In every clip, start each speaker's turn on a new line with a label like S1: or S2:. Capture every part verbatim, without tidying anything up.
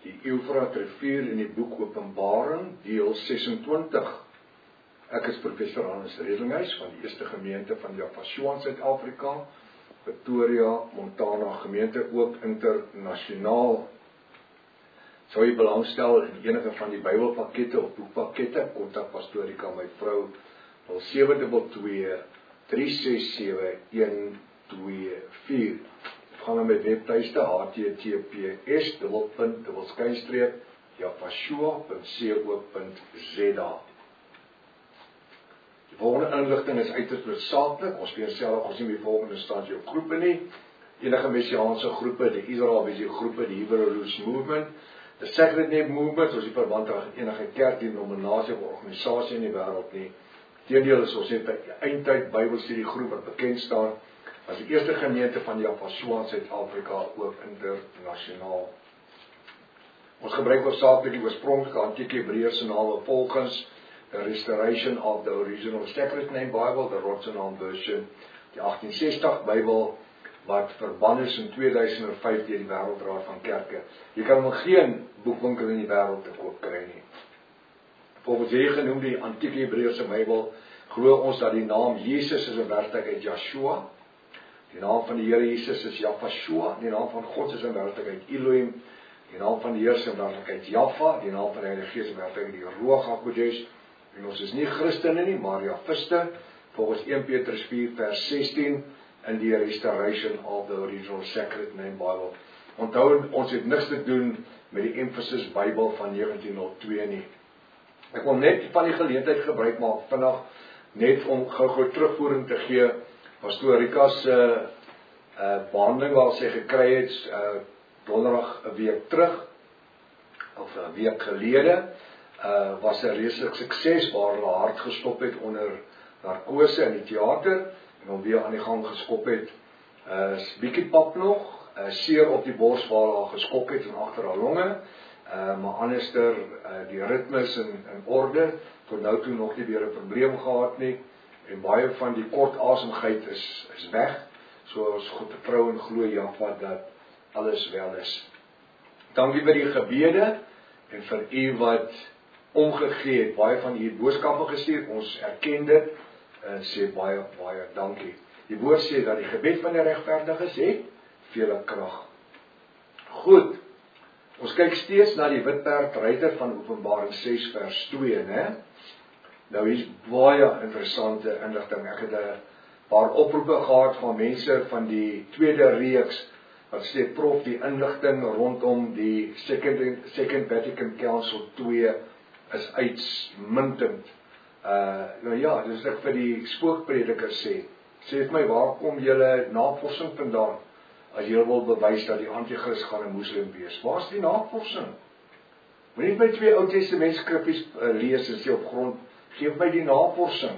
S1: die Eufrat rivier in die boek Openbaring, deel sesentwintig. Ek is professor Hannes Redlinghuis van die eerste gemeente van Javashua in Suid-Afrika, Pretoria, Montana gemeente, ook internasionaal. Sou jy belangstel in enige van die Bybelpakkette of boekpakkette, kontak Pastorika, my vrou, nul sewe twee twee, drie ses sewe, een twee vier. Gaan na my webtuiste h t t p s dubbelpunt dubbelskynstreep javashua punt co punt z a. Die volgende inligting is uiters noodsaaklik. Ons weer self ons nie die volgende instansie op groepe nie. Enige messiaanse groepe, die Israel Visie groepe, die Hebrew Roots Movement, the Sacred Name Movement, ons die verband aan enige kerk, denominasie of organisasie in die wêreld nie. Teendeel is ons net 'n eindtyd Bybelstudie groep wat bekend staan as die eerste gemeente van Javashua in Suid-Afrika, ook internasionaal. Ons gebruik hoofsaaklik die oorspronklike antieke Hebreëse name volgens the Restoration of the Original Sacred Name Bible, the Rotterdam Version, die agtien sestig Bybel, wat verban is in twee duisend vyf deur die Wêreldraad van Kerke. Jy kan hom geen boekwinkel in die wêreld te koop kry nie. Volgens die genoemde antieke Hebreëse Bybel glo ons dat die naam Jesus is in werklikheid Joshua. Die naam van die Here Jesus is Javashua, die naam van God is in werklikheid Elohim, die naam van die Heer is in werklikheid Jaffa, die naam van die Heilige Gees is in werklikheid die Ruach HaKodesh, en ons is nie Christene nie, maar Javiste, volgens eerste Petrus vier vers sestien, in die Restoration of the Original Sacred Name Bible. Onthou, ons het niks te doen met die Emphasis Bybel van negentien nul twee nie. Ek wil net van die geleentheid gebruik maak vandag, net om gou-gou terugvoering te gee, Pastorika se uh, uh, behandeling waar sy gekry het, uh, donderdag 'n week terug, of 'n week gelede, uh, was 'n reuse sukses waar hulle hart gestop het onder narkose in die teater, en hom weer aan die gang geskop het. Uh, bietjie pap nog, uh, seer op die bors waar haar geskok het en agter haar longe, uh, maar anderster, uh, die ritmes in, in orde, tot nou toe nog nie weer 'n probleem gehad nie, en baie van die kort asemgeit is, is weg, so ons goed vertrou en glo Jaffa dat alles wel is. Dankie vir die gebede, en vir u wat omgegee het, baie van u boodskappe gestuur, ons erken dit, en sê baie, baie dankie. Die woord sê dat die gebed van die regverdiges het vele krag. Goed, ons kyk steeds na die witperd ruiter van Openbaring ses vers twee, né? Nou hier is baie interessante inligting. Ek het 'n paar oproepe gehad van mense van die tweede reeks, wat sê prof die inligting rondom die Second, Second Vatican Council twee is uitmuntend. Uh, nou ja, dis ek vir die spookprediker sê, sê vir my, waar kom julle navorsing vandaan, as julle wil bewys dat die antichrist gaan 'n moslim wees? Waar is die navorsing? Moenie my twee Ou Testament skriffies uh, lees en sê op grond, geef my die navorsing.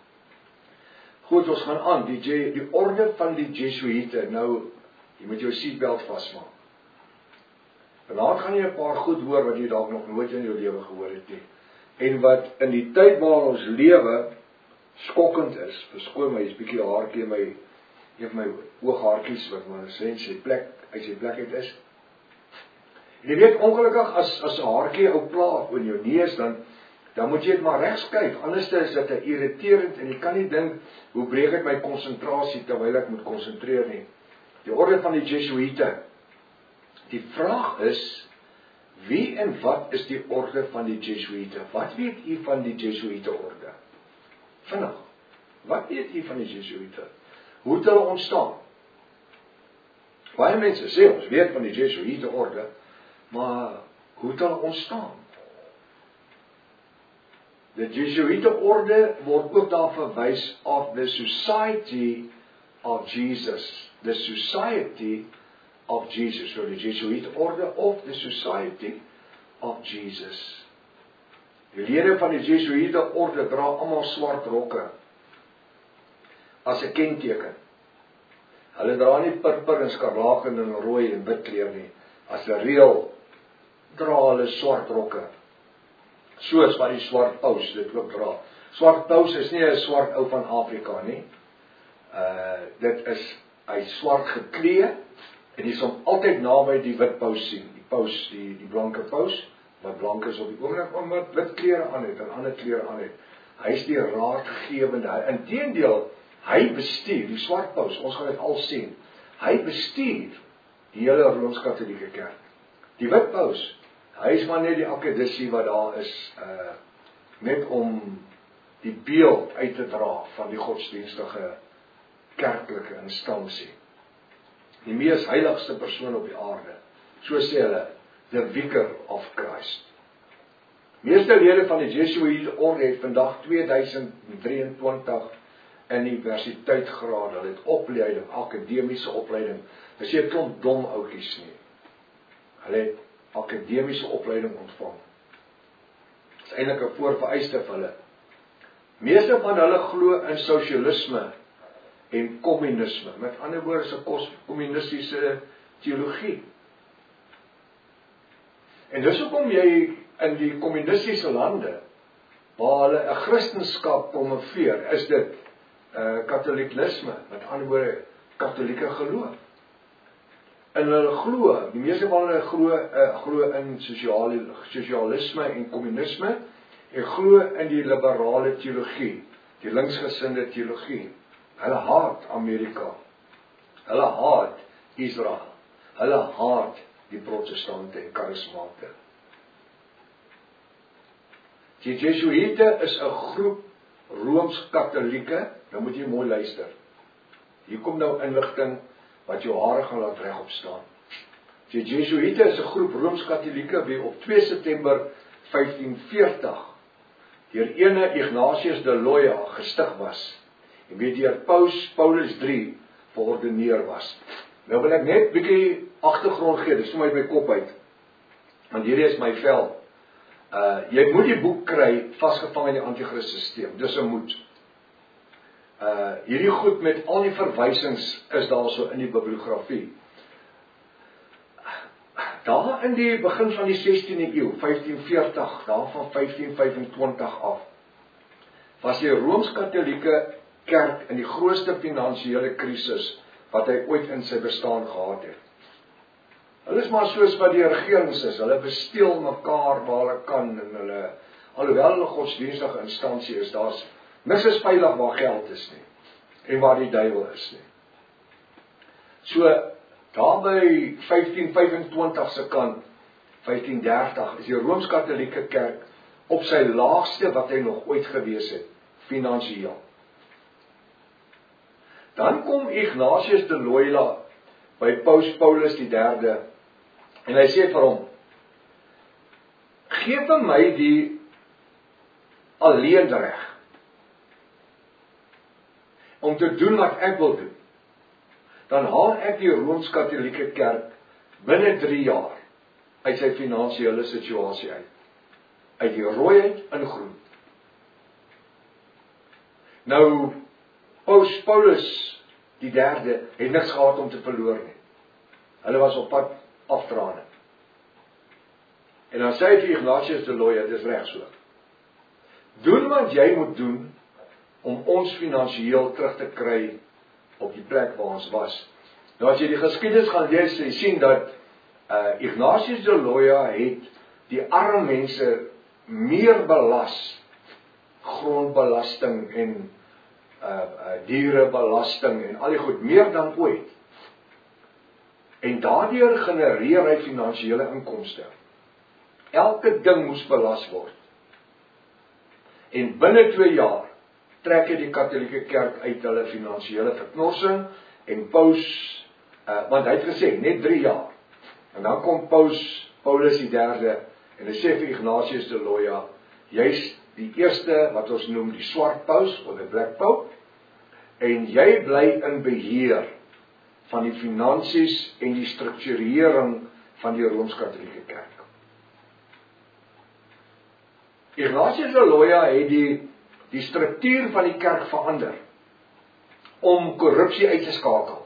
S1: Goed, ons gaan aan, die, die orde van die Jesuïte, nou, jy moet jou seatbelt vasmaak. Vanavond gaan jy 'n paar goed hoor, wat jy dalk nog nooit in jou lewe gehoor het nie. En wat in die tyd waar ons lewe skokkend is, verskoon my, is bietjie haartjie in my, een van my ooghaartjies, wat maar sê, sy plek, uit sy plek uit is. En jy weet, ongelukkig, as, as 'n haartjie ou pla in jou neus, dan, dan moet jy het maar regs kyk, anders is dit 'n irriterend, en jy kan nie dink, hoe breek ek my konsentrasie, terwyl ek moet konsentreer nie. Die orde van die Jesuïte. Die vraag is, wie en wat is die orde van die Jesuïte? Wat weet u van die Jesuïte orde? Vinnig, wat weet u van die Jesuïte? Hoe het hulle ontstaan? Baie mense sê, ons weet van die Jesuïte orde, maar hoe het hulle ontstaan? Die Jesuïte orde word ook daar verwys of the Society of Jesus. The Society of Jesus, so die Jesuïte orde of the Society of Jesus. Die lede van die Jesuïte orde dra almal swart rokke as 'n kenteken. Hulle dra nie purper en skarlaken en rooi en wit kleur nie. As 'n reël dra hulle swart rokke. Soos wat die swart paus dit ook dra. Swart paus is nie 'n swart ou van Afrika nie. Uh dit is hy swart geklee, en jy sal altyd naby die wit paus sien. Die paus, die die blanke paus, wat blank is op die oomblik, maar wat wit klere aan het en ander klere aan het. Hy is die raadgewende. Inteendeel, hy bestuur die swart paus, ons gaan dit al sien. Hy bestuur die hele Rooms-Katolieke kerk. Die wit paus, hy is maar net die akkedissie wat daar is, uh, net om die beeld uit te dra van die godsdienstige kerklike instansie. Die mees heiligste persoon op die aarde, so sê hulle, the Vicar of Christ. Meeste lede van die Jesuïte orde het vandag tweeduisend drieëntwintig universiteitsgraad, hulle het opleiding, akademiese opleiding, dis nie 'n klomp dom ouetjies nie. Hulle het akademiese opleiding ontvang. Dis eintlik 'n voorvereiste vir hulle. Meeste van hulle glo in sosialisme en kommunisme, met ander woorde is 'n kommunistiese teologie. En dis hoekom jy in die kommunistiese lande, waar hulle 'n Christendom promoveer, is dit uh, katoliekisme, met ander woorde katolieke geloof. En hulle glo, die meeste van hulle glo, uh, glo in sosiale, sosialisme en kommunisme, en glo in die liberale teologie, die linksgesinde teologie. Hulle haat Amerika, hulle haat Israel, hulle haat die protestante en charismate. Die Jesuïte is 'n groep Rooms-Katolieke, nou moet jy mooi luister. Hier kom nou inligting wat jou hare gaan laat regop staan. Die Jesuïte is 'n groep Rooms-Katolieke wie op twee September vyftien veertig deur ene Ignatius de Loyola gestig was en wie deur Paus Paulus die derde verordeneer was. Nou wil ek net 'n bietjie agtergrond gee, dis vir my my kop uit. Want hierdie is my vel. Uh, jy moet die boek kry, vasgevang in die Antichrist-systeem, dis 'n moet. Uh, hierdie goed met al die verwysings is daar so in die bibliografie. Daar in die begin van die sestiende eeu, vyftien veertig, daar van vyftien vyfentwintig af, was die Rooms-Katolieke kerk in die grootste finansiële krisis wat hy ooit in sy bestaan gehad het. Hulle is maar soos wat die regerings is, hulle besteel mekaar waar hulle kan, en hulle, alhoewel hulle godsdienstige instansie is, daar's niks is veilig waar geld is nie, en waar die duiwel is nie. So, daar by vyftien vyfentwintig se kant, vyftien dertig, is die Rooms-Katolieke kerk op sy laagste wat hy nog ooit gewees het, finansiëel. Dan kom Ignatius de Loyola by Paus Paulus die derde, en hy sê vir hom, gee vir my die alleenreg om te doen wat ek wil doen, dan haal ek die Rooms-Katolieke kerk binne drie jaar uit sy finansiële situasie uit. Uit die rooiheid in groen. Nou, Paus Paulus die derde het niks gehad om te verloor nie. Hulle was op pad aftrane. En dan sê hy vir Ignatius de Loyola, dis reg so. Doen wat jy moet doen om ons finansiëel terug te kry op die plek waar ons was. Nou as jy die geskiedenis gaan lees, jy sien dat uh, Ignatius de Loyola het die arme mense meer belas, grondbelasting en uh, uh, dierebelasting en al die goed, meer dan ooit. En daardeur genereer hy finansiële inkomste. Elke ding moes belas word. En binne twee jaar trek hy die Katolieke kerk uit hulle finansiële verknorsing en Paus, uh, want hy het gesê, net drie jaar. En dan kom Paus Paulus die derde en hy sê vir Ignatius de Loyola, jy's die eerste wat ons noem die swart paus, of the black pope, en jy bly in beheer van die finansies en die strukturering van die Rooms-Katolieke kerk. Ignatius de Loyola het die, die struktuur van die kerk verander, om korrupsie uit te skakel.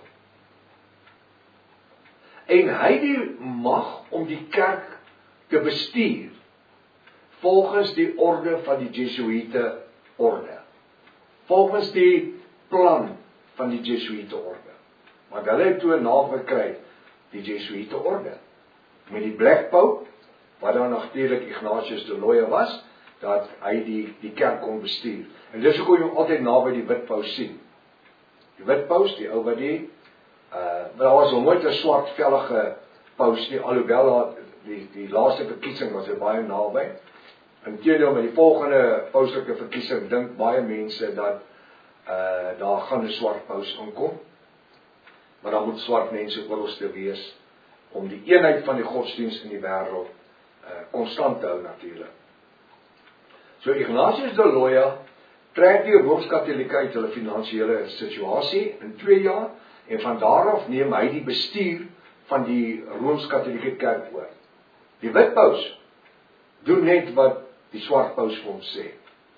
S1: En hy het die mag om die kerk te bestuur, volgens die orde van die Jesuïte orde. Volgens die plan van die Jesuïte orde. Want hulle het toe 'n naam gekry, die Jesuïte orde. met die Black Pope, wat dan natuurlik Ignatius de Loyola was, dat hy die, die kerk kon bestuur. En dis hoekom jy hom altyd naby die wit paus sien. Die wit paus, die ou wat die, uh, daar was nog nooit 'n swart vellige paus nie, alhoewel daar die, die laaste verkiesing was hy baie naby. Inteendeel met die volgende pauslike verkiesing dink baie mense dat uh, daar gaan 'n swart paus inkom, maar daar moet swart mense oralste wees om die eenheid van die godsdienst in die wêreld konstant uh, te hou natuurlik. So Ignatius de Loyola trek die Rooms-Katolieke uit hulle finansiële situasie in twee jaar en van daar af neem hy die bestuur van die Rooms-Katolieke kerk oor. Die wit paus doen net wat die swart paus vir hom sê.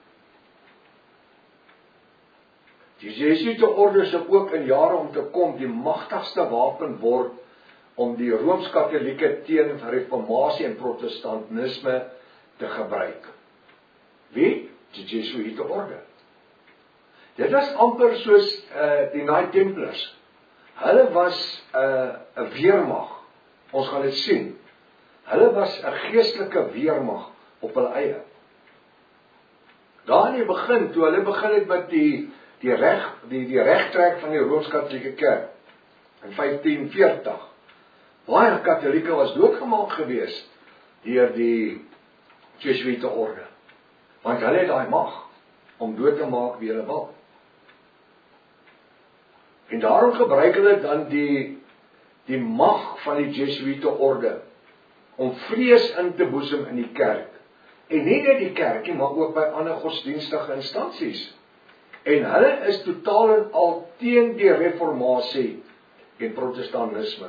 S1: Die Jesuïte orde sou ook in jare om te kom die magtigste wapen word om die Rooms-Katolieke teen reformatie en protestantisme te gebruik. Wie? Die Jesuïte orde. Dit was amper soos uh, die Knight Templars. Hulle was 'n uh, weermag. Ons gaan dit sien. Hulle was 'n geestelike weermag op hulle eie. Daar in die begin, toe hulle begin het met die die reg die die regtrek van die Rooms-Katolieke kerk in vyftien veertig. Baie Katolieke was doodgemaak gewees deur die Jesuïte orde. Want hulle het daai mag om dood te maak wie hulle wil. En daarom gebruik hulle dan die die mag van die Jesuïte orde om vrees in te boesem in die kerk. En nie net die kerk nie, maar ook by ander godsdienstige instansies. En hulle is totaal en al teen die reformatie en protestantisme.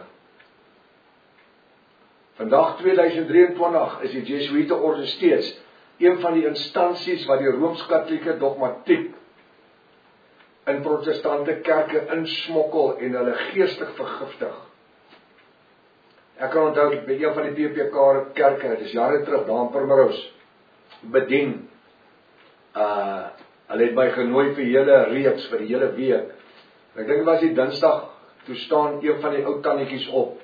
S1: Vandag tweeduisend drieëntwintig is die Jesuïte orde steeds een van die instansies wat die Rooms-Katolieke dogmatiek in protestante kerke insmokkel en hulle geestig vergiftig. Ek kan onthou by een van die P P K kerke, dit is jare terug, daar in Primrose, bedien. Uh, hulle het my genooi vir hele reeks, vir die hele week. Ek dink was die Dinsdag, toe staan een van die ou tannetjies op.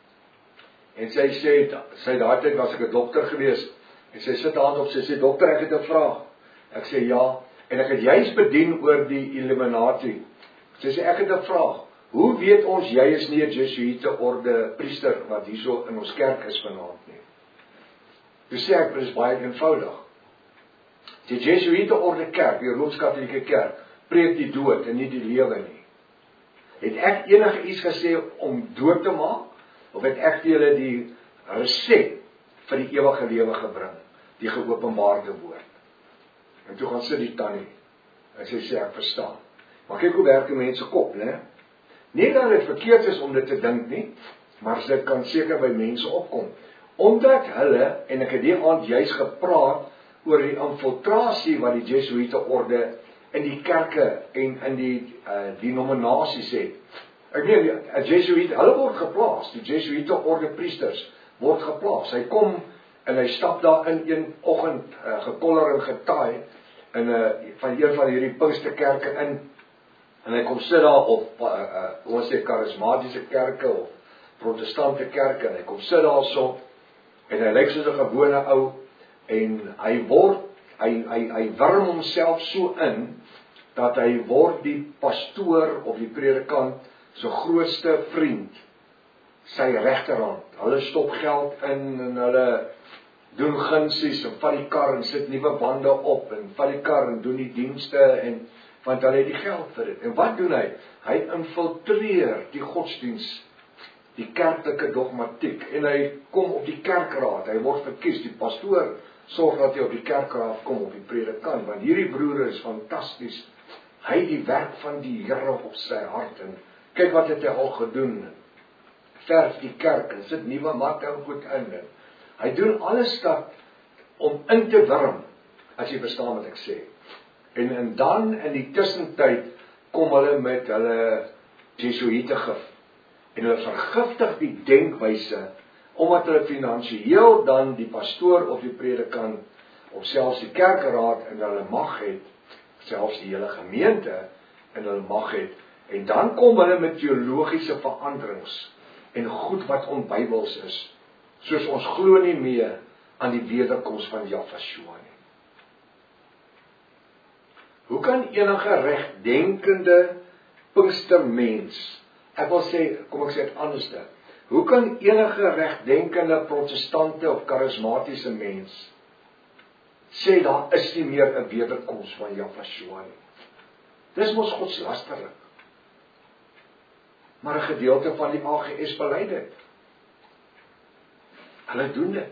S1: En sy sê, sy daai tyd was ek 'n dokter gewees, en sy sit hand op, sy sê, dokter, ek het 'n vraag. Ek sê, ja, en ek het juist bedien oor die Illuminati. Sy sê, ek het 'n vraag. Hoe weet ons, jy is nie 'n Jesuïte orde priester, wat hierso in ons kerk is vanaand nie? Toe sê ek, dit is baie eenvoudig. Die Jesuïte orde kerk, die Rooms-Katolieke kerk, preek die dood en nie die lewe nie. Het ek enige iets gesê om dood te maak, of het ek julle die resept vir die ewige lewe gebring, die geopenbaarde woord? En toe gaan sit die tannie, en sy sê, ek verstaan. Maar kyk hoe werk die mense kop, né? Nie dat dit verkeerd is om dit te dink nie, maar dit kan seker by mense opkom. Omdat hulle, en ek het die aand juist gepraat oor die infiltrasie wat die Jesuïte orde in die kerke en in die uh, denominasies het. Ek meen, die Jesuïte, hulle word geplaas, die Jesuïte orde priesters word geplaas. Hy kom en hy stap daar in een oggend uh, gekoller en getaai in uh, van een van hierdie Pinksterkerke in, en hy kom sit daar op uh, uh, ons sê charismatiese kerke of protestante kerke, en hy kom sit daar so, en hy lyk soos 'n gewone ou, en hy word, hy, hy, hy wurm homself so in, dat hy word die pastoor of die predikant sy grootste vriend, sy regterhand. Hulle stop geld in, en hulle doen gunsies, en vat die kar, en sit nuwe bande op, en vat die kar, en doen die dienste, en want hulle het die geld vir dit. En wat doen hy? Hy infiltreer die godsdienst, die kerklike dogmatiek, en hy kom op die kerkraad, hy word verkies, die pastoor sorg dat hy op die kerkraad kom, op die predikant, want hierdie broer is fantasties, hy het die werk van die Here op sy hart, en kyk wat het hy al gedoen, verf die kerk, en sit nuwe matte en goed in, en hy doen alles dat, om in te wurm, as jy verstaan wat ek sê, en, en dan in die tussentyd, kom hulle met hulle Jesuïte gif, en hulle vergiftig die denkwyse, omdat hulle finansiëel dan die pastoor of die predikant, of selfs die kerkraad in hulle mag het, selfs die hele gemeente in hulle mag het, en dan kom hulle met teologiese veranderings, en goed wat onbybels is, soos ons glo nie meer aan die wederkoms van Jahweh nie. Hoe kan enige regdenkende Pinkstermens, ek wil sê, kom ek sê dit anderste, hoe kan enige regdenkende protestante of charismatiese mens sê daar is nie meer 'n wederkoms van Jahweh nie? Dis mos godslasterlik. Maar 'n gedeelte van die A G S bely dit. Hulle doen dit.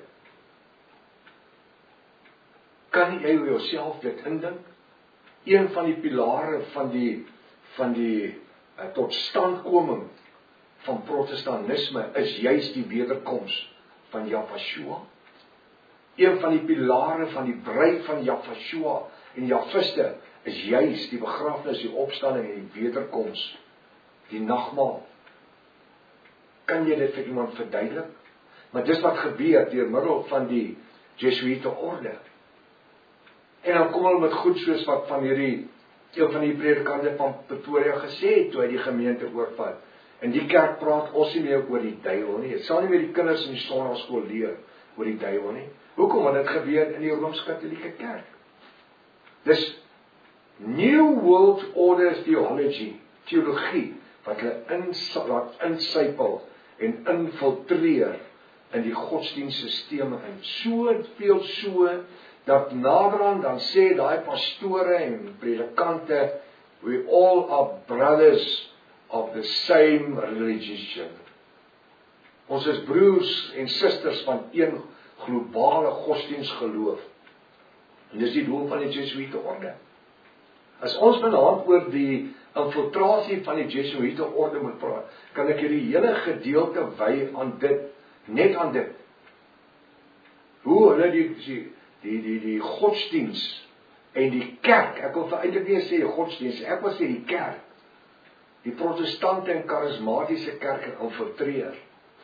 S1: Kan jy jouself dit indink? Een van die pilare van die van die uh, totstandkoming van protestantisme is juis die wederkoms van Jahweh. Een van die pilare van die bruid van Jahweh en Jahwiste is juis die begrafnis, die opstanding en die wederkoms, die nagmaal. Kan jy dit vir iemand verduidelik? Maar dis wat gebeur deur middel van die Jesuïte orde. En dan kom hulle met goed soos wat van hierdie, een van die predikante van Pretoria gesê het, toe hy die gemeente oorvat. En die kerk praat ons nie meer oor die duiwel nie. Het sal nie meer die kinders in die sonnaarskool leer oor die duiwel nie. Hoekom? Want dit gebeur in die Rooms-Katolieke kerk. Dis New World Order Theology, teologie, wat hulle laat insypel en infiltreer in die godsdienststelsels in. So veel so, dat naderhand dan sê daai pastore en predikante, we all are brothers of the same religion. Ons is broers en susters van een globale godsdienstgeloof. En dis die doel van die Jesuïte orde. As ons vanaand oor die infiltrasie van die Jesuïte orde moet praat, kan ek hierdie hele gedeelte wy aan dit, net aan dit. Hoe hulle die die die die, die godsdienst en die kerk, ek wil eintlik nie sê godsdienst, ek wil sê die kerk, die protestante en charismatiese kerk infiltreer.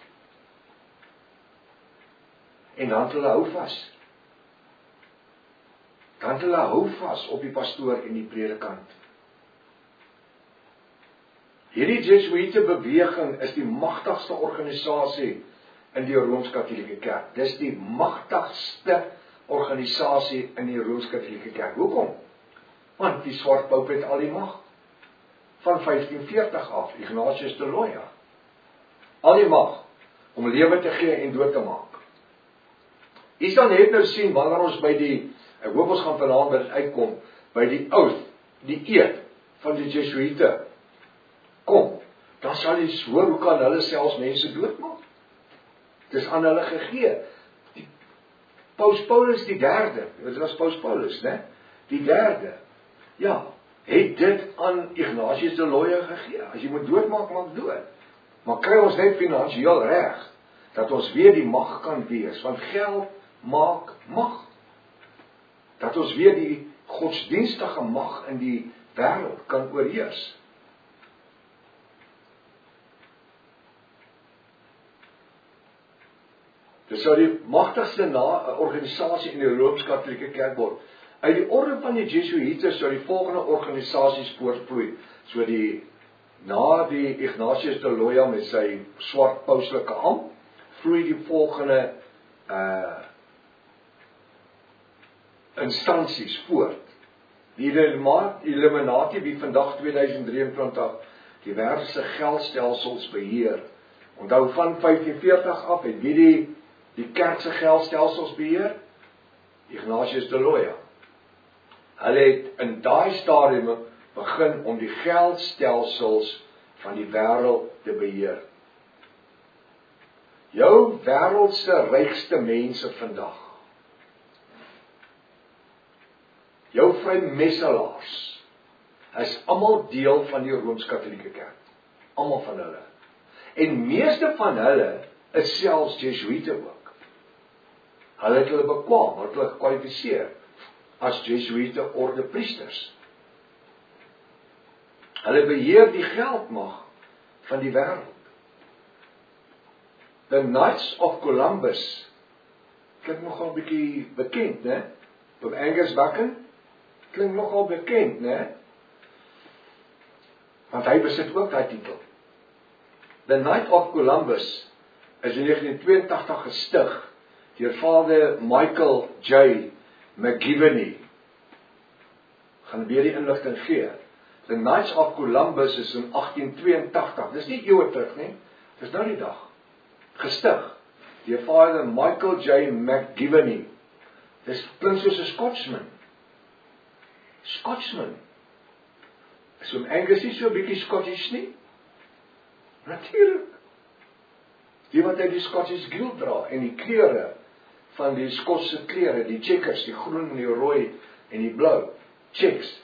S1: En dan hulle hou vas. Dan hulle hou vas op die pastoor en die predikant. Hierdie Jesuïte beweging is die magtigste organisasie in die Rooms-Katolieke kerk. Dis die magtigste organisasie in die Rooms-Katolieke kerk. Hoekom? Want die swart pope het al die mag. Van vyftien veertig af, Ignatius de Loyola. Al die mag om lewe te gee en dood te maak. Jy sal net nou sien wanneer ons by die, ek hoop ons gaan vanaand by dit uitkom, by die oath, die eed van die Jesuïte kom, dan sal jy hoor hoe kan hulle selfs mense doodmaak. Dis aan hulle gegee. Die Paus Paulus die derde, dit was Paus Paulus, né? Die derde, ja, het dit aan Ignatius de Loyola gegee. As jy moet doodmaak, maak dood. Maar kry ons net finansiëel reg, dat ons weer die mag kan wees, want geld maak mag. Dat ons weer die godsdienstige mag in die wêreld kan oorheers. Dit sou die magtigste organisasie in die Rooms-Katolieke kerk word. Uit die orde van die Jesuïte sou die volgende organisasies voortvloei. So die, na die Ignatius de Loyola met sy swart pauslike ampt, vloei die volgende uh, instansies voort. Die Illuminati, wie vandag tweeduisend drieëntwintig die wêreldse geldstelsels beheer. Onthou van vyftien veertig af het wie die die kerkse geldstelsels beheer? Ignatius de Loyola. Hulle het in daai stadium begin om die geldstelsels van die wêreld te beheer. Jou wêreldse rykste mense vandag, jou vrymesselaars, is almal deel van die Rooms-Katolieke kerk. Almal van hulle. En meeste van hulle is selfs Jesuïte ook. Hulle het hulle bekwam, hulle het hulle gekwalifiseer as Jesuïte orde priesters. Hulle beheer die geldmag van die wêreld. The Knights of Columbus, klink nogal 'n bietjie bekend, né? Op Angus Buchan, klink nogal bekend, né? Want hy besit ook daai titel. The Knight of Columbus is in negentien tweeëntagtig gestig deur Vader Michael J. McGivney. Gaan weer die inligting gee. The Knights of Columbus is in agtien tweeëntagtig. Dis nie eeue terug nie. Dis nou die dag. Gestig deur Vader Michael J. McGivney. Dis klink soos 'n Scotsman. Scotsman. So Angus is so 'n bietjie Scottish nie? Natuurlik. Die wat uit die Scottish Guild dra en die kleure van die Skotse kleure, die checkers, die groen en die rooi en die blou. Checks.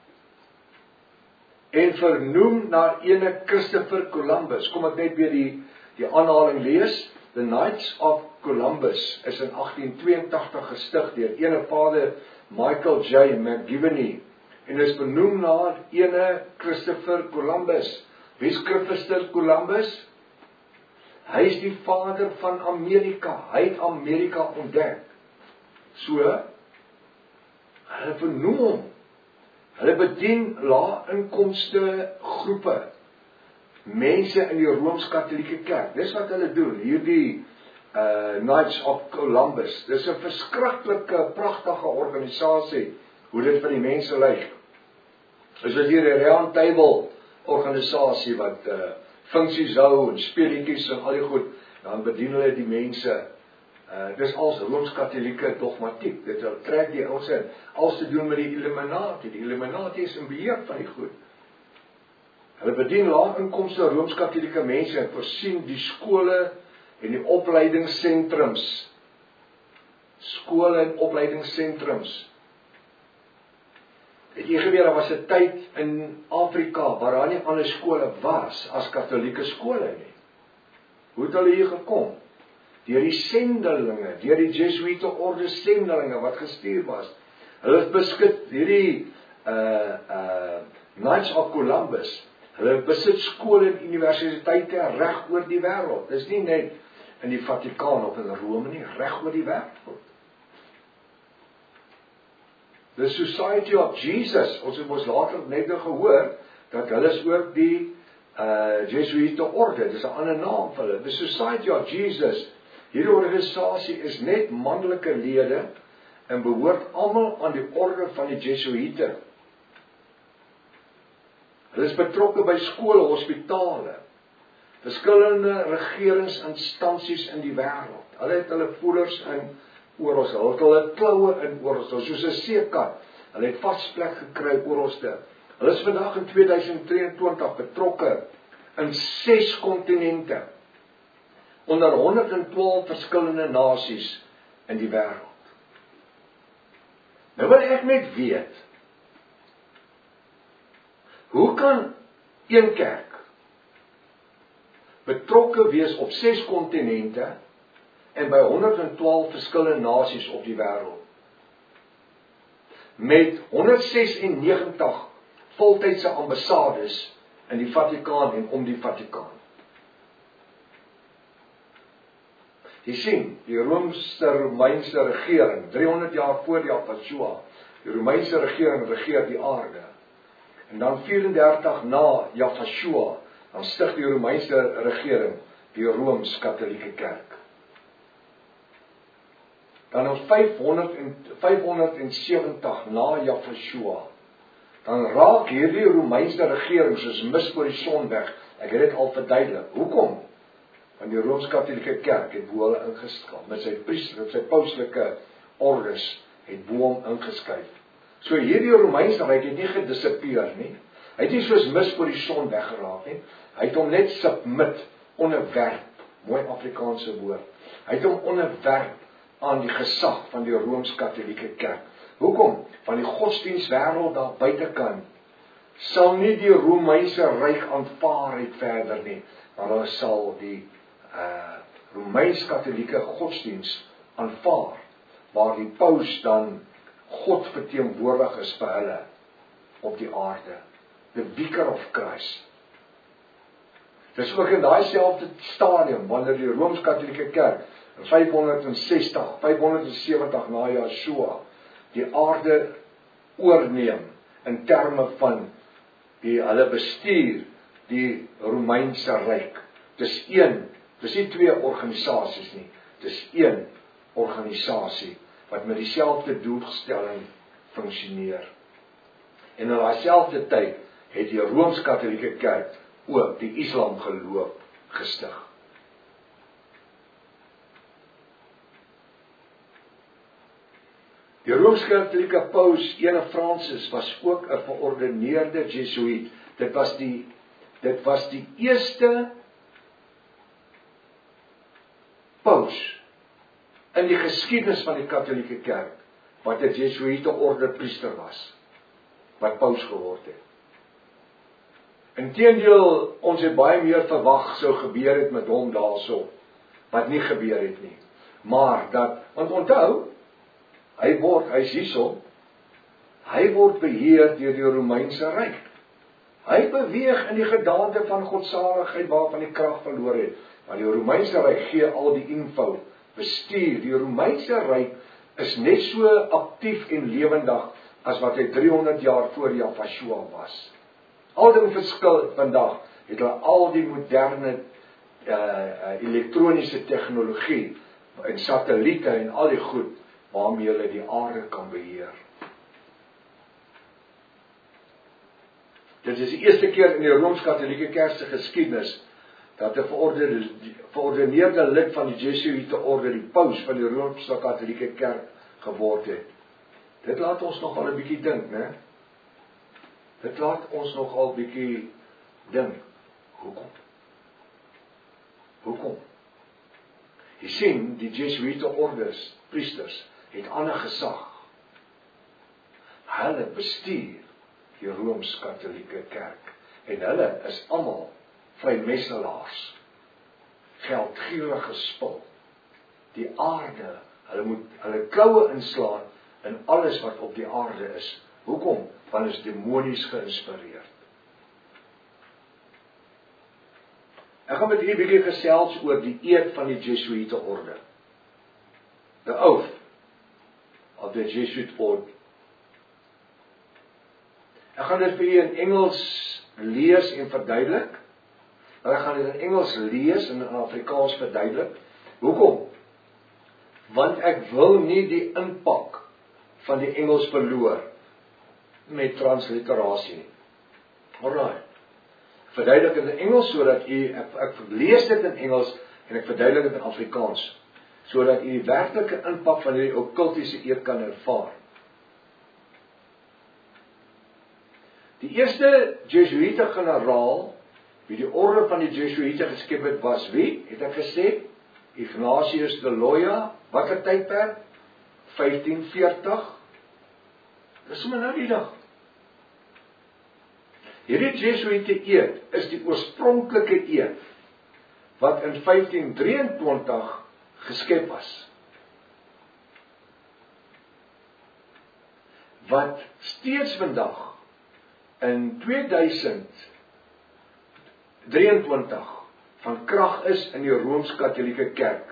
S1: En vernoem na ene Christopher Columbus. Kom ek net weer die die aanhaling lees. The Knights of Columbus is in agtien tweeëntagtig gestig deur ene Vader Michael J. McGivney en is vernoem na ene Christopher Columbus. Wie is Christopher Columbus? Hy is die vader van Amerika. Hy het Amerika ontdek. So, hulle vernoem hom. Hulle bedien lae-inkomste groepe. Mense in die Rooms-Katolieke Kerk. Dis wat hulle doen. Hierdie uh, Knights of Columbus. Dis 'n verskriklike, pragtige organisasie. Hoe dit vir die mense lyk. Dis as hier 'n round table organisasie wat uh, funksies hou en speletjies en al die goed. Dan bedien hulle die mense. Uh, dis als Rooms-Katolieke dogmatiek. Dit trek die ouens in. Als te doen met die Illuminati. Die Illuminati is in beheer van die goed. Hulle bedien lae-inkomste Rooms-Katolieke mense en voorsien die skole en die opleidingssentrums. Skole en opleidingssentrums. Het jy geweet, daar was 'n tyd in Afrika waar daar nie ander skole was as Katolieke skole nie. Hoe het hulle hier gekom? Deur die sendelinge, deur die Jesuïte orde sendelinge wat gestuur was. Hulle het beskik hierdie uh uh Knights of Columbus. Hulle besit skole en universiteite reg oor die wêreld. Dis nie net in die Vatikaan of in Rome nie, reg oor die wêreld. The Society of Jesus, ons het mos later net gehoor dat hulle is ook die uh Jesuïte orde. Dis 'n ander naam vir hulle. The Society of Jesus. Hierdie organisasie is net manlike lede en behoort almal aan die orde van die Jesuïte. Hulle is betrokke by skole, hospitale, verskillende regeringsinstansies in die wêreld. Hulle het hulle voeders in oral, hulle het hulle kloue in oral, soos 'n seekat. Hulle het vasplek gekry oralste. Hulle is vandag in tweeduisend drieëntwintig betrokke in ses kontinente. Onder honderd en twaalf verskillende nasies in die wêreld. Nou wil ek net weet, hoe kan een kerk betrokke wees op ses kontinente en by honderd en twaalf verskillende nasies op die wêreld? Met honderd sesennegentig voltydse ambassades in die Vatikaan en om die Vatikaan. Jy sien, die Romeinse Romeinse regering, driehonderd jaar voor die Joshua, die Romeinse regering regeer die aarde. En dan vierendertig na Joshua, dan stig die Romeinse regering die Rooms-Katolieke Kerk. Dan in vyfhonderd na Joshua, dan raak hierdie Romeinse regering soos mis voor die son weg. Ek het dit al verduidelik. Hoekom? Want die Rooms-Katolieke Kerk het bo hulle ingeskryf, met sy priester, met sy pauslike ordes, het bo hom ingeskryf. So hierdie Romeinse ryk het nie gedisappeer nie. Hy het nie soos mis voor die son weggeraak nie. Hy het hom net submit, onderwerp, mooi Afrikaanse woord. Hy het hom onderwerp aan die gesag van die Rooms-Katolieke Kerk. Hoekom? Van die godsdienstwêreld daar buitekant sal nie die Romeinse ryk aanvaar het verder nie, maar hulle sal die uh, Romeins-Katolieke godsdienst aanvaar, waar die paus dan God verteenwoordig is vir hulle op die aarde. The Vicar of Christ. Dis ook in daai selfde stadium, wanneer die Rooms-Katolieke Kerk in vyfhonderdsestig, vyfhonderdsewentig na Joshua die aarde oorneem in terme van die hulle bestuur die Romeinse ryk. Dis een Dis nie twee organisasies nie, dis een organisasie wat met dieselfde doelstelling funksioneer. En in daai selfde tyd het die Rooms-Katolieke Kerk ook die Islam geloof gestig. Die Rooms-Katolieke Paus Ene Fransis was ook 'n verordeneerde Jesuïet. Dit was die dit was die eerste paus in die geskiedenis van die Katolieke Kerk wat 'n Jesuïte orde priester was, wat paus geword het. Inteendeel, ons het baie meer verwag sou gebeur het met hom daarso, wat nie gebeur het nie. Maar dat, want onthou, hy word, hy is hierso, hy word beheer deur die Romeinse Ryk. Hy beweeg in die gedaante van godsaligheid waarvan die krag verloor het. Maar die Romeinse Ryk gee al die info, bestuur. Die Romeinse Ryk is net so aktief en lewendig as wat hy driehonderd jaar voor Yahshua was. Al die verskil vandag het hulle al die moderne uh, uh, elektroniese tegnologie en satelliete en al die goed waarmee hulle die aarde kan beheer. Dit is die eerste keer in die Rooms-Katolieke Kerk se geskiedenis dat 'n verorde, verordeneerde lid van die Jesuïte orde die paus van die Rooms-Katolieke Kerk geword het. Dit laat ons nogal 'n bietjie dink, né? Dit laat ons nogal 'n bietjie dink. Hoekom? Hoekom? Jy sien, die Jesuïte ordes, priesters, het ander gesag. Hulle bestuur die Rooms-Katolieke Kerk en hulle is almal vrymesselaars, geldgierige spul. Die aarde, hulle moet hulle kloue inslaan in alles wat op die aarde is. Hoekom? Want is demonies geïnspireerd. Ek gaan met u 'n bietjie gesels oor die eed van die Jesuïte orde. The oath of the Jesuit order. Ek gaan dit vir u in Engels lees en verduidelik. Ek gaan dit in Engels lees en in Afrikaans verduidelik. Hoekom? Want ek wil nie die impak van die Engels verloor met transliterasie nie. Alright. Verduidelik dit in Engels sodat u ek, ek lees dit in Engels en ek verduidelik dit in Afrikaans sodat u die werklike impak van hierdie okkultiese eed kan ervaar. Die eerste Jesuïte generaal wie die orde van die Jesuïte geskep het was wie? Het ek gesê? Ignatius de Loyola. Watter tydperk? vyftien veertig. Dis maar nou die dag. Hierdie Jesuïte eed is die oorspronklike eed wat in vyftien drieëntwintig geskep was. Wat steeds vandag in tweeduisend drieëntwintig van krag is in die Rooms-Katolieke Kerk.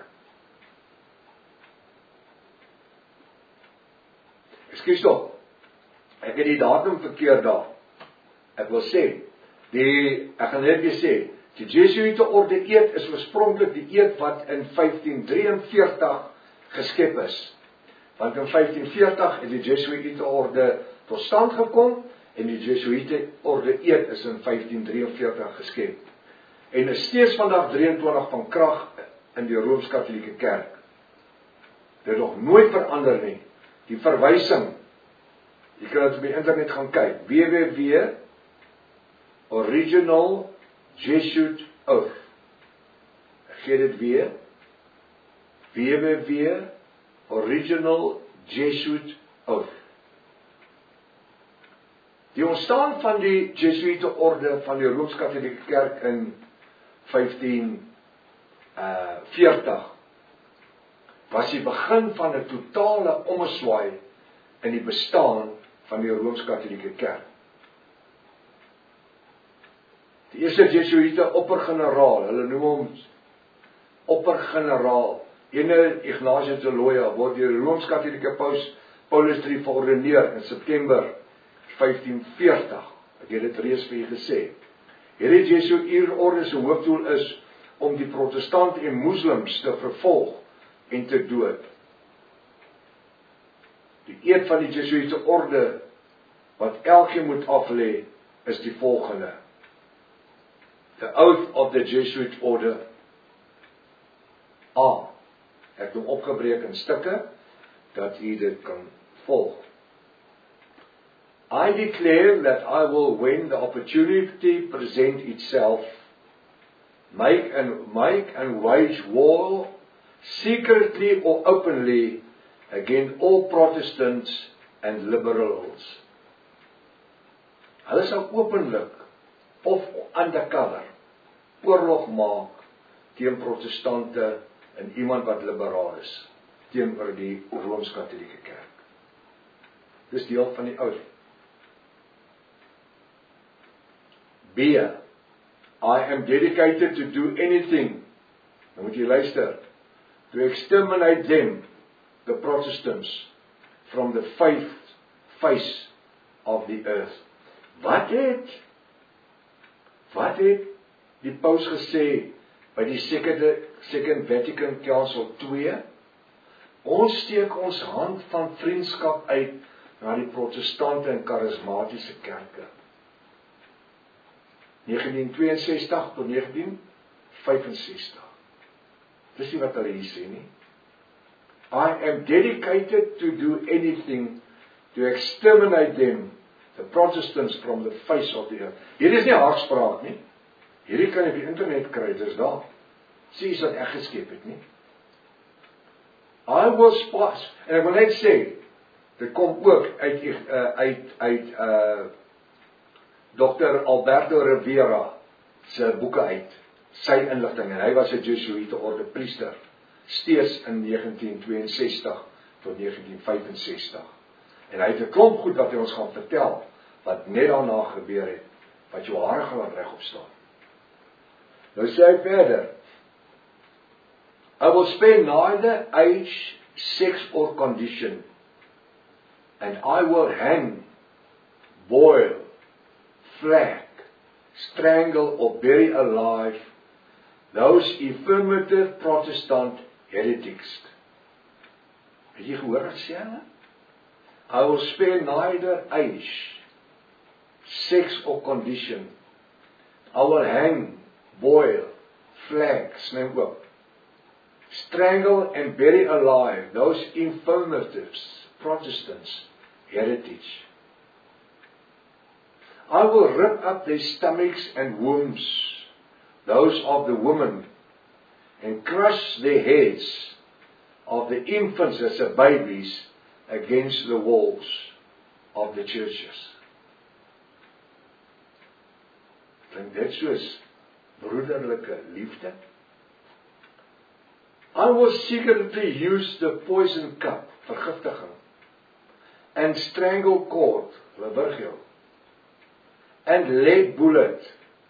S1: Ekskuus tog. Ek het die datum verkeerd daar. Ek wil sê, die ek gaan net weer sê, die Jesuïte orde eed is oorspronklik die eed wat in vyftien drieënveertig geskep is. Want in vyftien veertig het die Jesuïte orde tot stand gekom en die Jesuïte orde eed is in vyftien drieënveertig geskep. En is steeds vandag drieëntwintig van krag in die Rooms-Katolieke Kerk. Dit het nog nooit verander nie. Die verwysing, jy kan dit op die internet gaan kyk, w w w punt original Jesuit oath. Ek gee dit weer, w w w punt original Jesuit oath. Die ontstaan van die Jesuïte orde van die Rooms-Katolieke Kerk in vyftien veertig was die begin van 'n totale ommeswaai in die bestaan van die Rooms-Katolieke Kerk. Die eerste Jesuïte oppergeneraal, hulle noem hom oppergeneraal, ene Ignatius de Loyola, word deur die Rooms-Katolieke Paus Paulus die derde verordeneer in September vyftien veertig. Ek het dit reeds vir julle gesê. Hierdie Jesuïte orde se hoofdoel is om die protestante en moslims te vervolg en te dood. Die eed van die Jesuïte orde, wat elkeen moet aflê, is die volgende. The oath of the Jesuit order. A. Ek het hom opgebreek in stukke, dat u dit kan volg. I declare that I will, when the opportunity present itself, make and make and wage war, secretly or openly, against all Protestants and liberals. Hulle sal openlik of undercover oorlog maak teen protestante en iemand wat liberaal is teenoor die Rooms-Katolieke Kerk. Dis deel van die oath. B. I am dedicated to do anything, nou moet jy luister, to exterminate them, the Protestants, from the faith face of the earth. Wat het, wat het die paus gesê by die Second Vatican Council twee? Ons steek ons hand van vriendskap uit na die protestante en charismatiese kerke. negentien tweeënsestig tot negentien vyfensestig. Dis nie wat hulle hier sê nie. I am dedicated to do anything to exterminate them, the Protestants, from the face of the earth. Hierdie is nie hartspraak nie. Hierdie kan jy op die internet kry, dis daar. Sê iets wat ek geskep het nie. I will spot, en ek wil net sê, dit kom ook uit, uh, uit, uit, uh, dokter Alberto Rivera se boeke uit, sy inligting, en hy was 'n Jesuïte orde priester, steeds in negentien tweeënsestig tot negentien vyfensestig. En hy het 'n klomp goed wat hy ons gaan vertel, wat net daarna gebeur het, wat jou hare gaan laat regop staan. Nou sê hy verder, I will spare neither age, sex or condition, and I will hang, boil, flag, strangle or bury alive those affirmative Protestant heretics. Het jy gehoor wat sê hulle? I will spare neither age, sex or condition. I will hang, boil, flag, sny oop, strangle and bury alive those affirmatives Protestants heritage. I will rip up their stomachs and wombs, those of the women, and crush their heads of the infants as the babies against the walls of the churches. Klink dit soos broederlike liefde? I will secretly use the poison cup, vergiftiging, and strangle cord, Virgil, and lead bullet,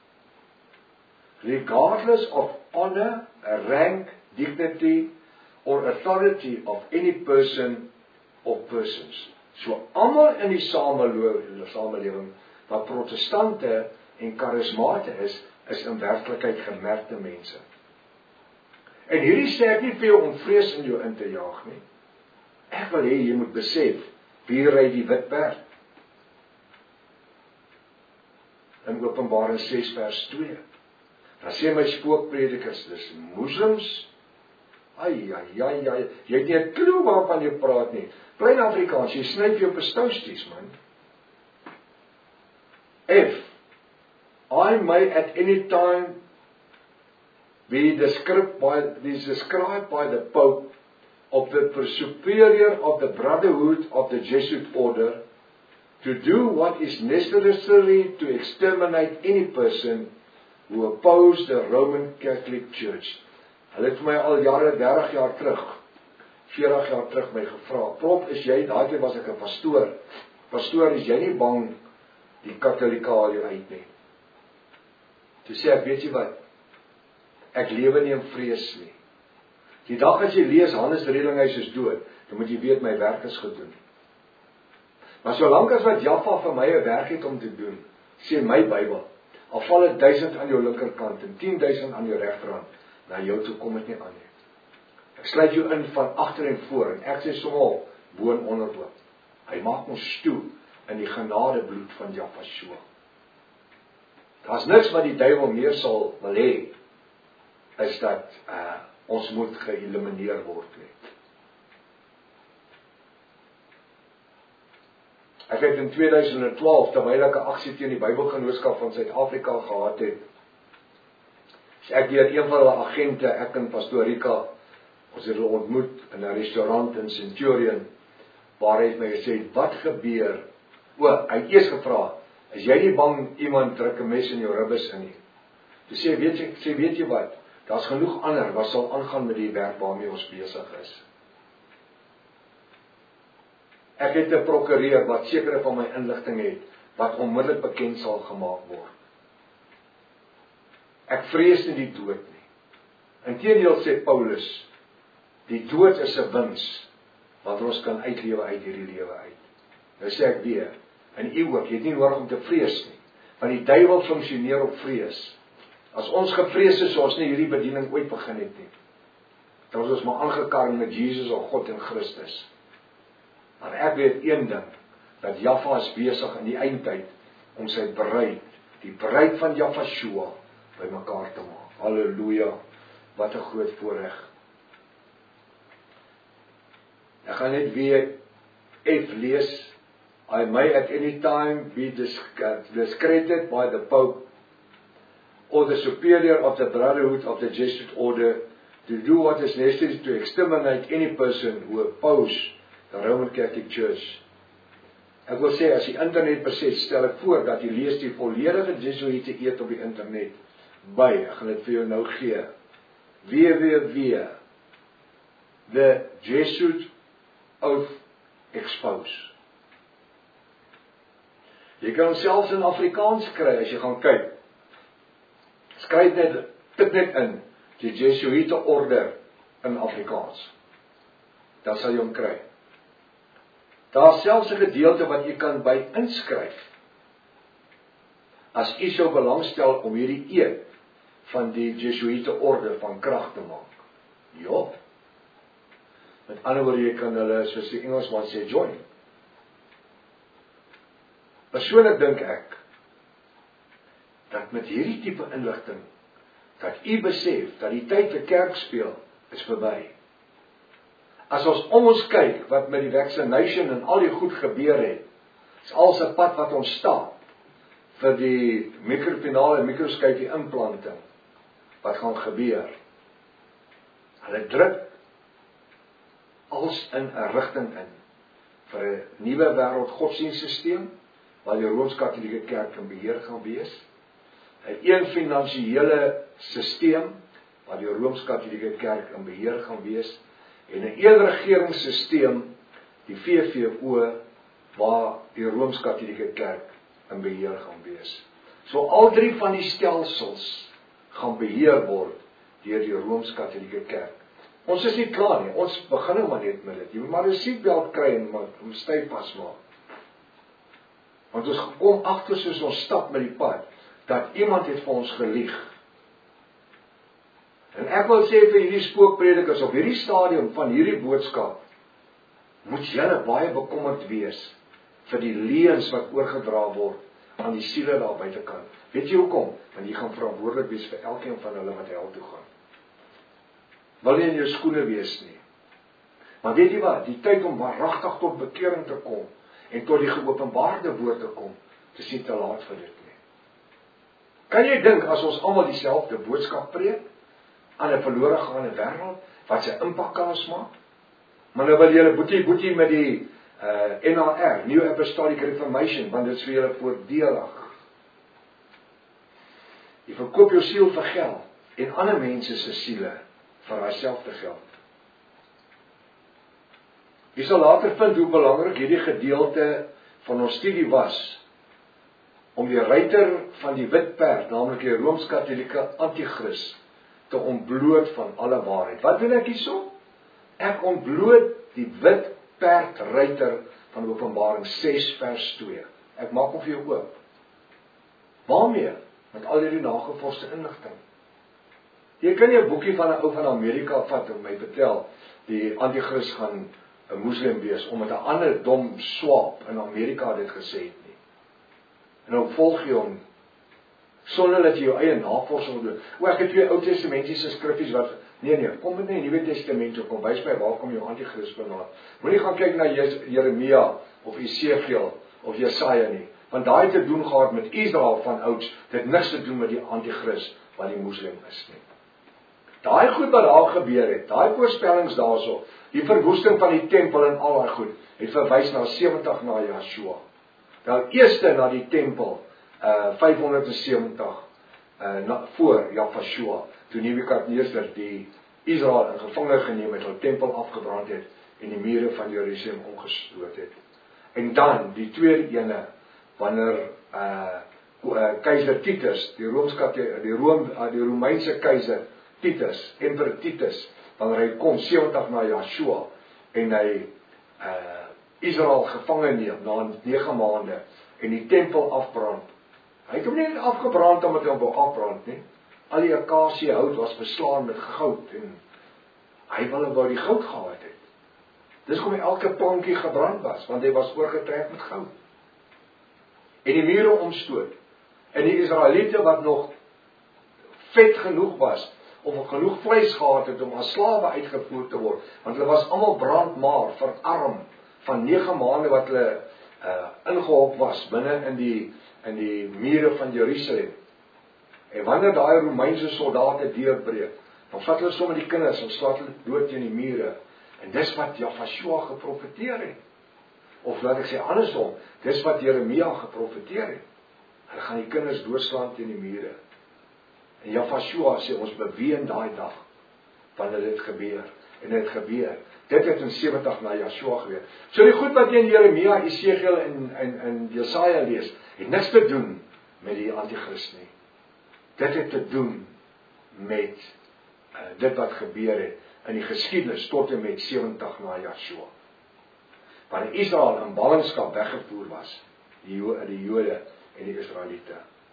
S1: regardless of honor, rank, dignity, or authority of any person or persons. So almal in die samelewing wat protestante en charismate is, is in werklikheid gemerkte mense. En hierdie sê ek nie vir jou om vrees in jou in te jaag nie. Ek wil hê jy moet besef, wie ry die wit perd? In Openbaring ses vers twee. Dan sê my spookpredikers, dis moslims. Ai, ai, ai, ai, jy het nie 'n klou waarvan jy praat nie. Klein Afrikaans, jy snyp jou pistousties, man. F, I may at any time be described by, be described by the Pope of the superior of the Brotherhood of the Jesuit Order to do what is necessary to exterminate any person who oppose the Roman Catholic Church. Hulle het my al jare, dertig jaar terug, veertig jaar terug my gevra, Prof, is jy, daai tyd was ek 'n pastoor, pastoor, is jy nie bang die Katolieke haal jou uit nie? Toe sê ek, weet jy wat, ek lewe nie in vrees nie. Die dag as jy lees, Hannes Redinghuis is dood, dan moet jy weet, my werk is gedoen. Maar solank as wat Jaffa vir my 'n werk het om te doen, sê my Bybel, al val het duisend aan jou linkerkant en tien duisend aan jou regterhand, Na jou toe kom dit nie aan nie. Ek sluit jou in van agter en voor, en ek sê sommer bo en onder ook. Hy maak ons toe in die genadebloed van Jahshua. Daar's niks wat die duiwel meer sal wil hê, is dat uh, ons moet geëlimineer word nie. Ek het in tweeduisend twaalf, terwyl ek 'n aksie teen die Bybelgenootskap van Suid-Afrika gehad het, is ek deur een van hulle agente, ek en Pastoor Rika, ons het hulle ontmoet in 'n restaurant in Centurion, waar hy het my gesê, wat gebeur? O, hy het eers gevra, is jy nie bang iemand druk 'n mes in jou ribbes in nie? Toe sê, weet jy, sê, weet jy wat, daar's genoeg ander wat sal aangaan met die werk waarmee ons besig is. Ek het 'n prokureur wat sekere van my inligting het, wat onmiddellik bekend sal gemaak word. Ek vrees nie die dood nie. Inteendeel sê Paulus, die dood is 'n wins, wat ons kan uitlewe uit hierdie lewe uit. Nou sê ek weer, en u ook, jy het nie nodig om te vrees nie, want die duiwel funksioneer op vrees. As ons gevrees is, so ons nie hierdie bediening ooit begin het nie. Dan is ons maar aangekarm met Jesus of God en Christus. Maar ek weet een ding, dat Jaffa is besig in die eindtyd, om sy bruid, die bruid van Jahshua, by mekaar te maak. Halleluja, wat 'n groot voorreg. Ek gaan net weer F lees. I may at any time be discredited by the Pope or the superior of the Brotherhood of the Jesuit Order to do what is necessary to exterminate any person who opposes the Roman Catholic Church. Ek wil sê, as die internet beset, stel ek voor dat jy lees die volledige Jesuite eed op die internet by, ek gaan dit vir jou nou gee, w w w punt the Jesuit Oath Expose. Jy kan selfs in Afrikaans kry, as jy gaan kyk. Skryf net, tik net in, die Jesuite Order in Afrikaans. Dan sal jy hom kry. Daar is selfs 'n gedeelte wat jy kan by inskryf, as jy sou belangstel om hierdie eed van die Jesuite Orde van krag te maak. Ja. Met ander woorde, jy kan hulle, soos die Engelsman sê, join. Persoonlik dink ek, dat met hierdie tipe inligting, dat u besef, dat die tyd vir kerk speel, is verby. As ons om ons kyk, wat met die vaccination en al die goed gebeur het, is als 'n pad wat ons stap, vir die mikropinale en mikroskopie implanting, wat gaan gebeur. Hulle druk, als in 'n rigting in, vir 'n nuwe wêreld godsdienstsysteem, waar die Rooms-Katolieke Kerk in beheer gaan wees, 'n een finansiële sisteem, waar die Rooms-Katolieke Kerk in beheer gaan wees, en 'n een regeringssysteem, die V V O, waar die Rooms-Katolieke Kerk in beheer gaan wees. So al drie van die stelsels gaan beheer word deur die Rooms-Katolieke Kerk. Ons is nie klaar nie, ons begin nou maar net met dit. Jy moet maar 'n seatbelt kry en hom styf vasmaak. Want ons kom agter soos ons stap met die pad, dat iemand het vir ons gelieg. En ek wil sê vir hierdie spookpredikers op hierdie stadium van hierdie boodskap, moet julle baie bekommerd wees vir die leuns wat oorgedra word aan die siele daar buitekant. Weet jy hoekom? Want jy gaan verantwoordelik wees vir elkeen van hulle wat hel toe gaan. Wil nie in jou skoene wees nie. Maar weet jy wat? Die tyd om waaragtig tot bekering te kom en tot die geopenbaarde woord te kom, het is nie te laat vir dit nie. Kan jy dink as ons almal dieselfde boodskap preek aan 'n verlore gaande wêreld wat sy impak kan ons maak? Maar nou wil julle boetie boetie met die uh, N A R, New Apostolic Reformation, want dit is vir julle voordelig. Jy verkoop jou siel vir geld en ander mense se siele vir dieselfde geld. Jy sal later vind hoe belangrik hierdie gedeelte van ons studie was om die ruiter van die wit perd, naamlik die Rooms-Katolieke Antichrist, te ontbloot van alle waarheid. Wat doen ek hierso? Ek ontbloot die wit perd ruiter van Openbaring ses vers twee. Ek maak hom vir jou oop. Waarmee? Met al hierdie nagevorsde inligting. Jy kan nie 'n boekie van 'n ou van Amerika vat en my vertel, die anti-kris gaan 'n moslim wees, omdat 'n ander dom swaap in Amerika dit gesê het nie. En nou volg jy hom, sonder dat jy jou eie navorsing doen. O, ek het twee Ou Testamentiese skriffies wat, nee nee, kom met nie Nuwe Testament toe, kom wys my waar kom jou anti-kris vandaan. Moenie gaan kyk na Jeremia, of Esegiel, of Jesaja nie, want daai het te doen gehad met Israel van ouds, dit niks te doen met die anti-kris, wat die moslim is nie. Daai goed wat daar gebeur het, daai voorspellings daarso, die verwoesting van die tempel en al daai goed, het verwys na sewentig na Joshua. Dan eerste na die tempel, uh, vyfhonderdsewentig, uh, na, voor Joshua, toe Nebukadneser die Israel in gevange geneem het, hulle tempel afgebrand het, en die mure van Jerusalem omgestoot het. En dan, die tweede ene, wanneer uh, uh, keizer Titus, die, Roomskate, die, Room, uh, die Romeinse keizer Titus, Emperor Titus, wanneer hy kom sewentig na Joshua, en hy uh, Israel gevange neem, na nege maande, en die tempel afbrand. Hy het hom nie afgebrand, omdat hy hom wou afbrand nie. Al die akasie hout was beslaan met goud, en hy wil wou die goud gehad het. Dis kom elke plankie gebrand was, want hy was oorgetrek met goud. En die mure omstoot. En die Israeliete wat nog vet genoeg was, of genoeg vleis gehad het om as slawe uitgevoer te word, want hulle was almal brandmaar, verarm, van nege maande wat hulle uh, ingehop was, binne in die, in die mure van Jerusalem. En wanneer daai Romeinse soldate deurbreek, dan vat hulle sommer die kinders, en slaat hulle dood in die mure, en dis wat Joshua geprofeteer het. Of laat ek sê andersom, dis wat Jeremia geprofeteer het. Hulle gaan die kinders doodslaan teen die mure. En Joshua sê, ons beween daai dag, wanneer dit gebeur. En dit gebeur. Dit het in sewentig na Joshua gebeur. So die goed wat jy in Jeremia, Esegiel en, en, en Jesaja lees, het niks te doen met die anti-kris nie. Dit het te doen met uh, dit wat gebeur het in die geskiedenis tot en met sewentig na Joshua. Wanneer Israel in ballingskap weggevoer was, die, jo die Jode en die Israeliete.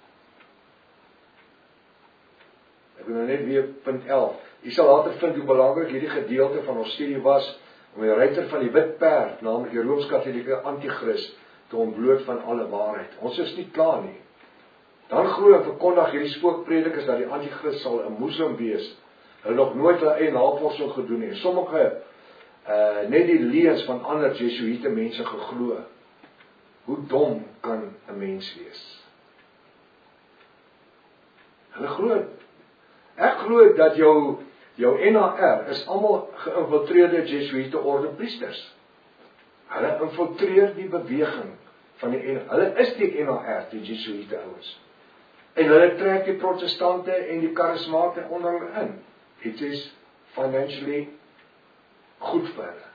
S1: Ek wil nou net weer punt elf. Jy sal later vind hoe belangrik hierdie gedeelte van ons studie was om die ruiter van die wit perd, naamlik die Rooms-Katholieke anti-kris, te ontbloot van alle waarheid. Ons is nie klaar nie. Dan glo en verkondig hierdie spookpredikers dat die anti-kris sal 'n moslim wees. Hulle nog nooit hulle eie navorsing gedoen nie. Sommige uh, net die leuns van ander Jesuïte mense geglo. Hoe dom kan 'n mens wees? Hulle glo. Ek glo dat jou jou N A R is almal geïnfiltreerde Jesuïte orde priesters. Hulle infiltreer die beweging van die N A R. Hulle is die N A R, die Jesuïte ouens. En hulle trek die protestante en die charismate onder hulle in. It is financially goed vir hulle.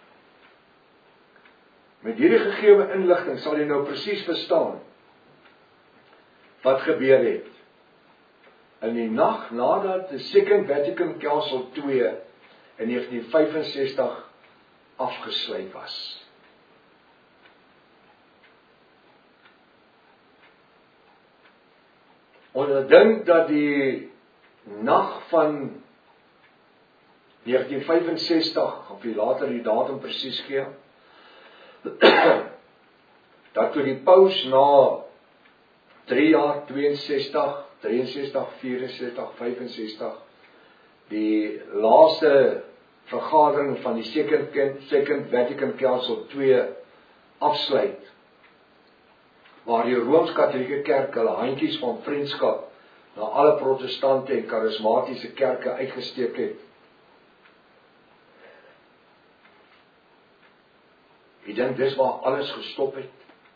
S1: Met hierdie gegewe inligting sal jy nou presies verstaan wat gebeur het. In die nag nadat die Second Vatican Council twee in negentien vyfensestig afgesluit was. En ek dink dat die nag van negentien vyfensestig, of jy later die datum presies gee, dat toe die paus na drie jaar, tweeënsestig, drieënsestig, vierensestig, vyfensestig, die laaste vergadering van die Second, Second Vatican Council twee afsluit, waar die Rooms-Katholieke Kerk hulle handjies van vriendskap na alle protestante en charismatiese kerke uitgesteek het. Ek dink dis waar alles gestop het.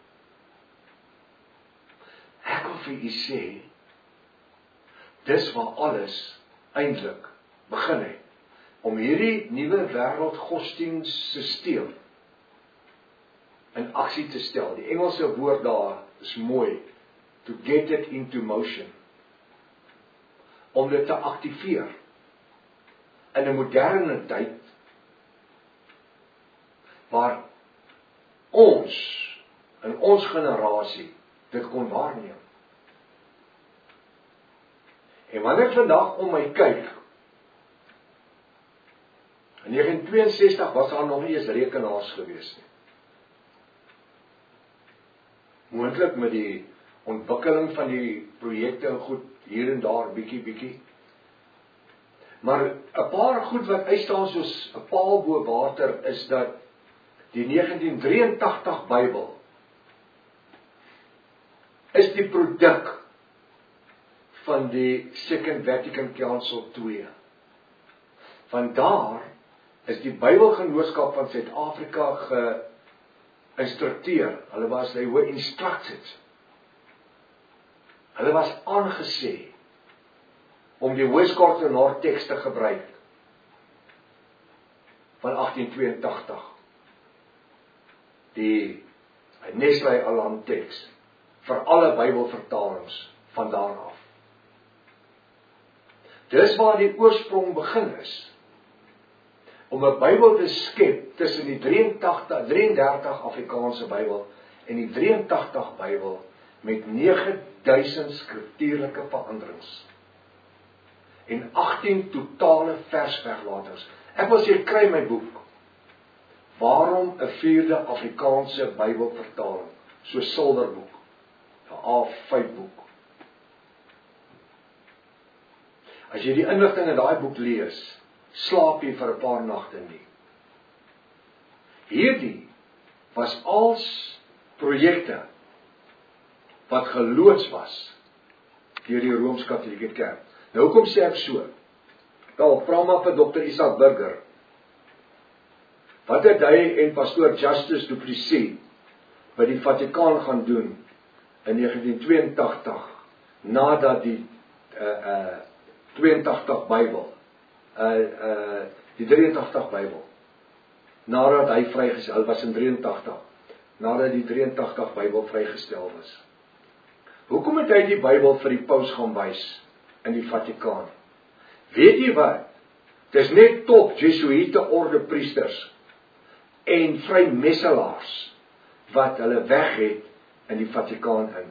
S1: Ek wil vir u sê, dis waar alles eintlik begin het, om hierdie nuwe wêreld godsdienststelsel in aksie te stel. Die Engelse woord daar is mooi, to get it into motion, om dit te aktiveer in 'n moderne tyd, waar ons, in ons generasie, dit kon waarneem. En wanneer ek vandag om my kyk, In negentien tweeënsestig was daar nog nie eens rekenaars gewees nie. Moontlik met die ontwikkeling van die projekte en goed hier en daar bietjie bietjie. Maar 'n paar goed wat uitstaan soos 'n paal bo water is dat die negentien drieëntagtig Bybel is die produk van die Second Vatican Council twee. Van daar is die Bybelgenootskap van Suid-Afrika geïnstrukteer. Hulle was, they were instructed. Hulle was aangesê om die Westcott en Hort teks te gebruik van agtien tweeëntagtig. Die Nestle-Aland teks vir alle Bybelvertalings van daar af. Dis waar die oorsprong begin is. Om 'n Bybel te skep tussen die drieëntagtig, drieëndertig Afrikaanse Bybel en die drieëntagtig Bybel met nege duisend skriftuurlike veranderings. En agtien totale versweglatings. Ek wil sê, kry my boek. Waarom 'n vierde Afrikaanse Bybelvertaling? So silwerboek. 'n A vyf boek. As jy die inligting in daai boek lees, slaap jy vir 'n paar nagte nie. Hierdie was als projekte wat geloods was deur die Rooms-Katolieke Kerk. Nou hoekom sê ek so? Wel, vra maar vir dokter Isak Burger. Wat het hy en pastoor Justus Du Plessis by die Vatikaan gaan doen in negentien tweeëntagtig, nadat die uh, uh, tweeëntagtig Bybel, uh, uh, die drieëntagtig Bybel, nadat hy vrygestel, hy was in drieëntagtig, nadat die drieëntagtig Bybel vrygestel was. Hoekom het hy die Bybel vir die paus gaan wys in die Vatikaan? Weet jy wat? Dis net top Jesuïte orde priesters en vrymesselaars wat hulle weg het in die Vatikaan in.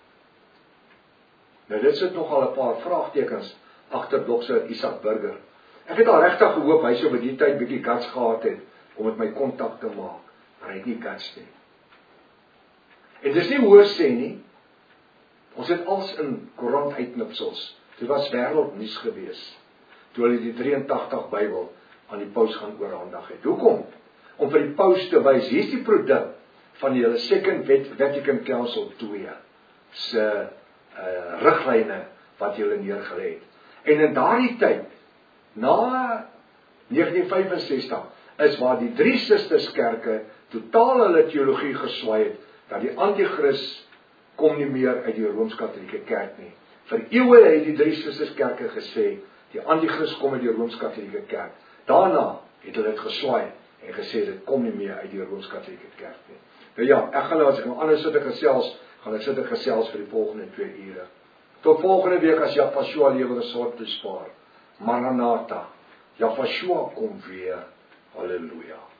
S1: Nou dit sit nogal 'n paar vraagtekens agter dokter Isak Burger. Ek het al regtig gehoop hy sou by die tyd bietjie guts gehad het om met my kontak te maak, maar hy het nie guts nie. En dis nie hoor sê nie. Ons het als in koerant uitknipsels. Dit was wêreldnuus gewees toe hulle die drieëntagtig Bybel aan die paus gaan oorhandig het. Hoekom? Om vir die paus te wys, hier's die produk van die hele Second Vatican Council twee se uh, riglyne wat julle neergelê het. En in daardie tyd, na negentien vyf en sestig, is waar die drie susterskerke totaal hulle teologie geswaai het, dat die anti-kris kom nie meer uit die Rooms-Katolieke Kerk nie. Vir eeue het die drie susterskerke gesê, die anti-kris kom uit die Rooms-Katolieke Kerk. Daarna het hulle dit geswaai en gesê, dit kom nie meer uit die Rooms-Katolieke Kerk nie. Nou ja, ek gaan nou, as ek nou anders sit en gesels, gaan ek sit en gesels vir die volgende twee ure. Tot volgende week as Jafashua lewe gesond te spaar. Maranatha, Jafashua kom weer. Halleluja.